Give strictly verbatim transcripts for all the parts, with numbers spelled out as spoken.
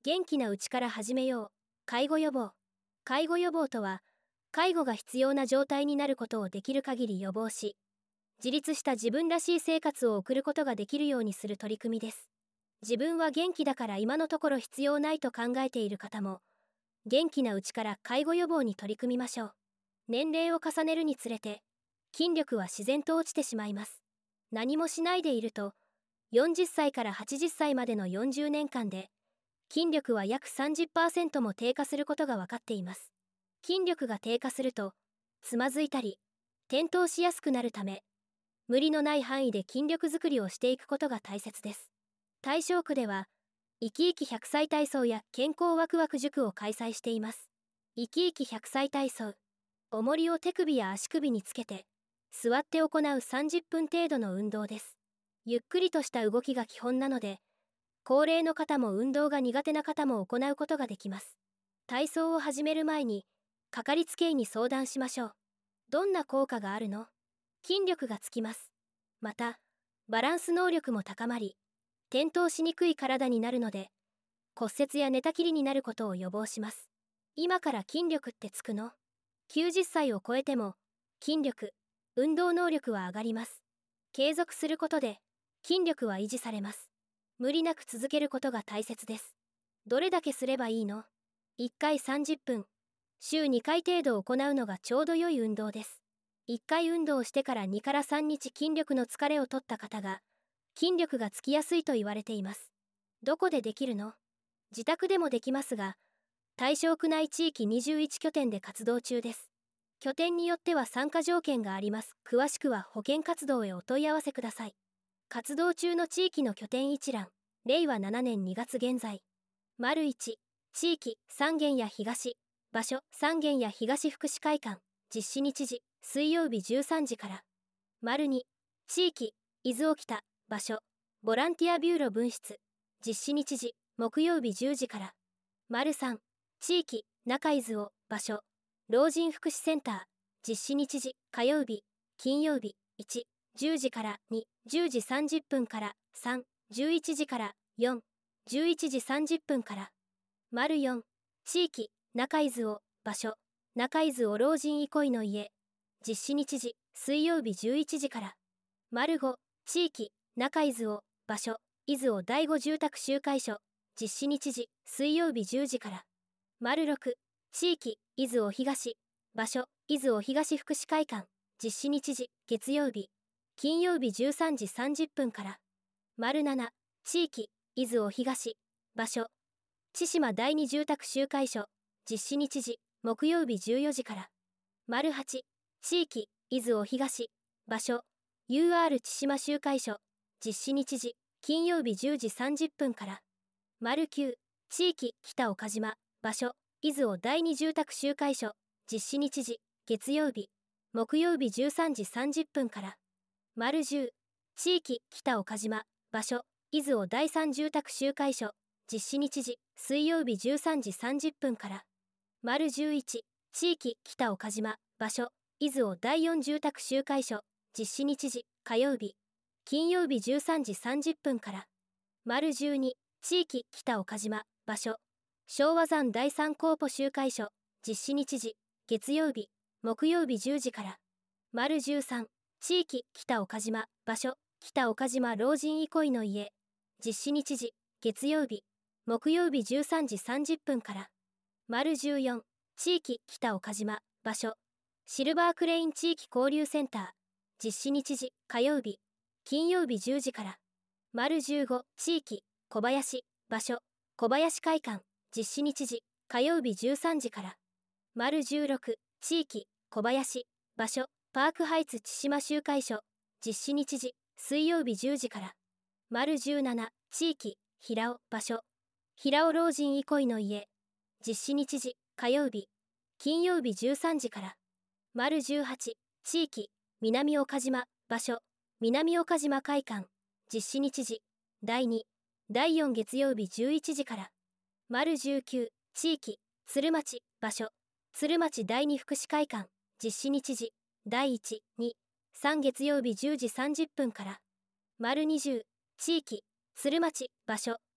元気なうちから始めよう。介護予防。介護予防とは、介護が必要な状態になることをできる限り予防し、自立した自分らしい生活を送ることができるようにする取り組みです。自分は元気だから今のところ必要ないと考えている方も、元気なうちから介護予防に取り組みましょう。年齢を重ねるにつれて、筋力は自然と落ちてしまいます。何もしないでいると、よんじゅっさいからはちじゅっさいまでのよんじゅうねんかんで、筋力は約 さんじゅっパーセント も低下することが分かっています。筋力が低下すると、つまずいたり、転倒しやすくなるため、無理のない範囲で筋力づくりをしていくことが大切です。大正区では、生き生きひゃくさい体操や健康ワクワク塾を開催しています。生き生きひゃくさい体操。重りを手首や足首につけて、座って行うさんじゅっぷん程度の運動です。ゆっくりとした動きが基本なので、高齢の方も運動が苦手な方も行うことができます。体操を始める前に、かかりつけ医に相談しましょう。どんな効果があるの？筋力がつきます。また、バランス能力も高まり、転倒しにくい体になるので、骨折や寝たきりになることを予防します。今から筋力ってつくの？きゅうじゅっさいを超えても、筋力、運動能力は上がります。継続することで、筋力は維持されます。無理なく続けることが大切です。どれだけすればいいの？いっかいさんじゅっぷん、週にかい程度行うのがちょうど良い運動です。いっかい運動をしてからにからさんにち筋力の疲れを取った方が、筋力がつきやすいと言われています。どこでできるの？自宅でもできますが、大正区内地域にじゅういちきょてんで活動中です。拠点によっては参加条件があります。詳しくは保健活動へお問い合わせください。活動中の地域の拠点一覧。れいわななねんにがつ現在。丸いち、地域、三軒や東。場所、三軒や東福祉会館。実施日時、水曜日じゅうさんじから。丸に、地域、伊豆沖田。場所、ボランティアビューロ分室。実施日時、木曜日じゅうじから。丸さん、地域、中伊豆を。場所、老人福祉センター。実施日時、火曜日、金曜日。いち、じゅうじから。に、じゅうじさんじゅっぷんから。さん、じゅういちじから。よん、じゅういちじさんじゅっぷんから。丸よん、地域、中伊豆を。場所、中伊豆を老人憩いの家。実施日時、水曜日じゅういちじから。丸ご、地域、中伊豆を。場所、伊豆を第五住宅集会所。実施日時、水曜日じゅうじから。丸ろく、地域、伊豆を東。場所、伊豆を東福祉会館。実施日時、月曜日、金曜日じゅうさんじさんじゅっぷんから。丸なな、地域、伊豆を東。場所、千島第二住宅集会所。実施日時、木曜日じゅうよじから。丸はち、地域、伊豆を東。場所、ユーアール 千島集会所。実施日時、金曜日じゅうじさんじゅっぷんから。丸きゅう、地域、北岡島。場所、伊豆を第二住宅集会所。実施日時、月曜日、木曜日じゅうさんじさんじゅっぷんから。丸じゅう、地域、北岡島。場所、伊豆を第三住宅集会所。実施日時、水曜日じゅうさんじさんじゅっぷんから。丸じゅういち、地域、北岡島。場所、伊豆を第四住宅集会所。実施日時、火曜日、金曜日じゅうさんじさんじゅっぷんから。丸じゅうに、地域、北岡島。場所、昭和山第三コーポ集会所。実施日時、月曜日、木曜日じゅうじから。丸じゅうさん、地域、北岡島。場所、北岡島老人憩いの家。実施日時、月曜日、木曜日じゅうさんじさんじゅっぷんから。丸じゅうよん、地域、北岡島。場所、シルバークレイン地域交流センター。実施日時、火曜日、金曜日じゅうじから。丸じゅうご、地域、小林。場所、小林会館。実施日時、火曜日じゅうさんじから。丸じゅうろく、地域、小林。場所、パークハイツ千島集会所。実施日時、水曜日じゅうじから。丸じゅうなな、地域、平尾。場所、平尾老人憩いの家。実施日時、火曜日、金曜日じゅうさんじから。丸じゅうはち、地域、南岡島。場所、南岡島会館。実施日時、だいに、だいよん月曜日じゅういちじから。丸じゅうきゅう、地域、鶴町。場所、鶴町第二福祉会館。実施日時、だいいち、に、さん月曜日じゅうじさんじゅっぷんから。丸にじゅう、地域、鶴町。場所、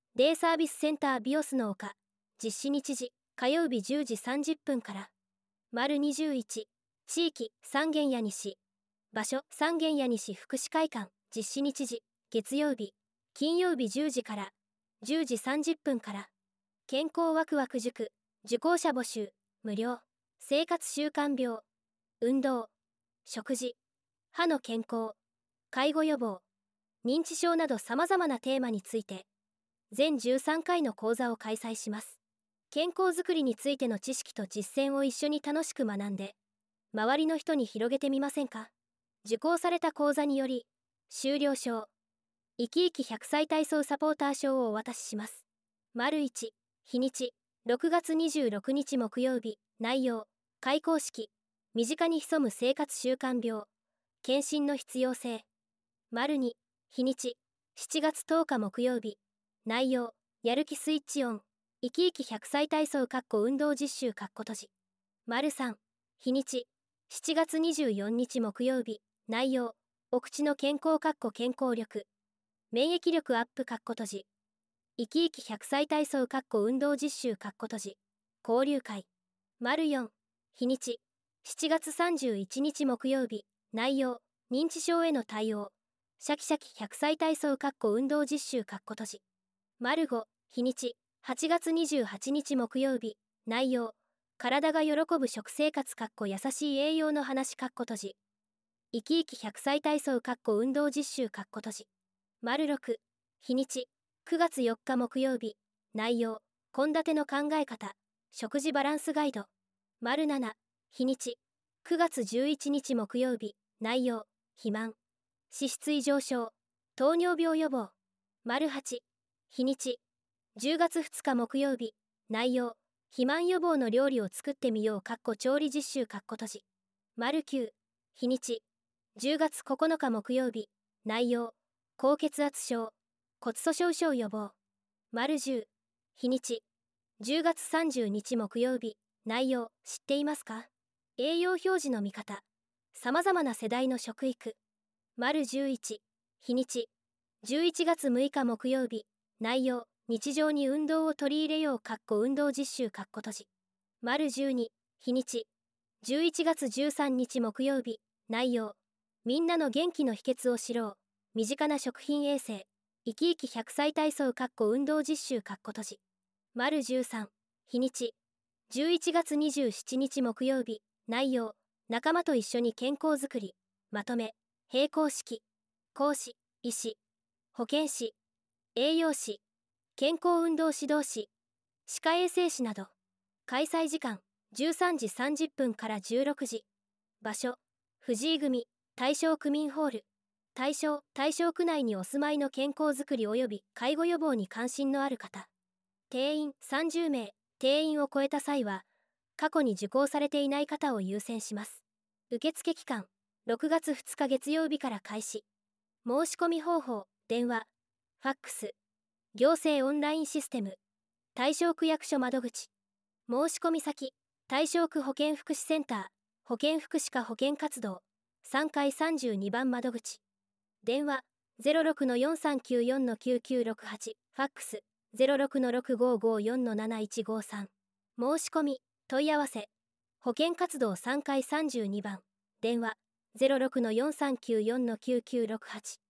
デイサービスセンタービオスの丘、実施日時、火曜日じゅうじさんじゅっぷんから。丸にじゅういち、地域、三軒谷西。場所、三軒谷西福祉会館、実施日時、月曜日、金曜日じゅうじから、じゅうじさんじゅっぷんから。健康ワクワク塾、受講者募集、無料。生活習慣病、運動、食事、歯の健康、介護予防、認知症など様々なテーマについて、全じゅうさんかいの講座を開催します。健康づくりについての知識と実践を一緒に楽しく学んで、周りの人に広げてみませんか？受講された講座により、修了証、生き生きひゃくさい体操サポーター証をお渡しします。丸いち、日にち、ろくがつにじゅうろくにち木曜日、内容、開講式、身近に潜む生活習慣病、検診の必要性。丸に、日にち、しちがつとおか木曜日、内容、やる気スイッチオン、生き生きひゃくさい体操運動実習閉じ。丸さん、日にち、しちがつにじゅうよっか木曜日、内容、お口の健康健康力、免疫力アップ閉じ。生き生きひゃくさい体操運動実習閉じ。交流会。丸よん、日にち、しちがつさんじゅういちにち木曜日、内容、認知症への対応、シャキシャキひゃくさい体操運動実習閉じ。丸ご、日にち、はちがつにじゅうはちにち木曜日、内容、体が喜ぶ食生活優しい栄養の話閉じ。生き生きひゃくさい体操運動実習閉じ。丸ろく、日にち、くがつよっか木曜日、内容、献立の考え方、食事バランスガイド。丸なな、日にち、くがつじゅういちにち木曜日、内容、肥満、脂質異常症、糖尿病予防。丸はち、日にち、じゅうがつふつか木曜日、内容、肥満予防の料理を作ってみよう調理実習閉じ。丸きゅう、日にち、じゅうがつここのか木曜日、内容、高血圧症、骨粗鬆症予防。丸じゅう、日にち、じゅうがつさんじゅうにち木曜日、内容、知っていますか？栄養表示の見方、様々な世代の食育。丸じゅういち、日にち、じゅういちがつむいか木曜日、内容、日常に運動を取り入れよう運動実習閉じ。丸じゅうに、日にち、じゅういちがつじゅうさんにち木曜日、内容、みんなの元気の秘訣を知ろう、身近な食品衛生、生き生きひゃくさい体操運動実習閉じ。丸じゅうさん、日にち、じゅういちがつにじゅうしちにち木曜日、内容、仲間と一緒に健康づくり、まとめ、並行式、講師、医師、保健師、栄養士、健康運動指導士、歯科衛生士など。開催時間、じゅうさんじさんじゅっぷんからじゅうろくじ。場所、藤井組、大正区民ホール。対象、大正区内にお住まいの健康づくり及び介護予防に関心のある方。定員さんじゅうめい、定員を超えた際は、過去に受講されていない方を優先します。受付期間、ろくがつふつか月曜日から開始。申し込み方法、電話、ファックス、行政オンラインシステム、大正区役所窓口。申し込み先、大正区保健福祉センター、保健福祉課保健活動、さんがいさんじゅうにばん窓口。電話、ゼロろくのよんさんきゅうよんのきゅうきゅうろくはち、ファックス、ゼロろくのろくごごよんのなないちごさん。申し込み、問い合わせ、保健活動さんがいさんじゅうにばん、電話、ゼロろくのよんさんきゅうよんのきゅうきゅうろくはち。